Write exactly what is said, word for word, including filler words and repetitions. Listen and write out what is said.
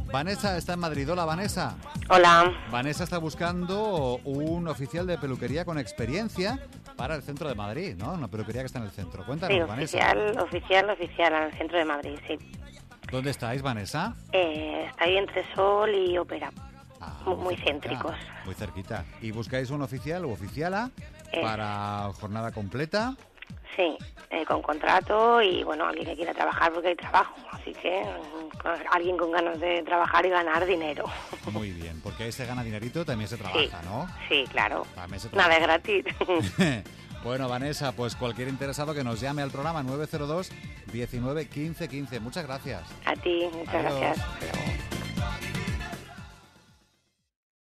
Vanessa está en Madrid. Hola, Vanessa. Hola. Vanessa está buscando un oficial de peluquería con experiencia para el centro de Madrid, ¿no? Una peluquería que está en el centro. Cuéntanos, Sí, Vanessa. oficial, oficial, oficial, en el centro de Madrid, sí. ¿Dónde estáis, Vanessa? Eh, está ahí entre Sol y Ópera. Ah, muy muy cerquita, céntricos. Muy cerquita. ¿Y buscáis un oficial u oficiala Eh. para jornada completa? Sí, eh, con contrato y, bueno, alguien que quiera trabajar porque hay trabajo. Así que mm, con- alguien con ganas de trabajar y ganar dinero. Muy bien, porque ahí se gana dinerito, también se trabaja, Sí, ¿no? sí, claro. También se Nada trabaja. es gratis. Bueno, Vanessa, pues cualquier interesado que nos llame al programa nueve cero dos, diecinueve, quince, quince. Muchas gracias. A ti, muchas Adiós. gracias. Hasta luego.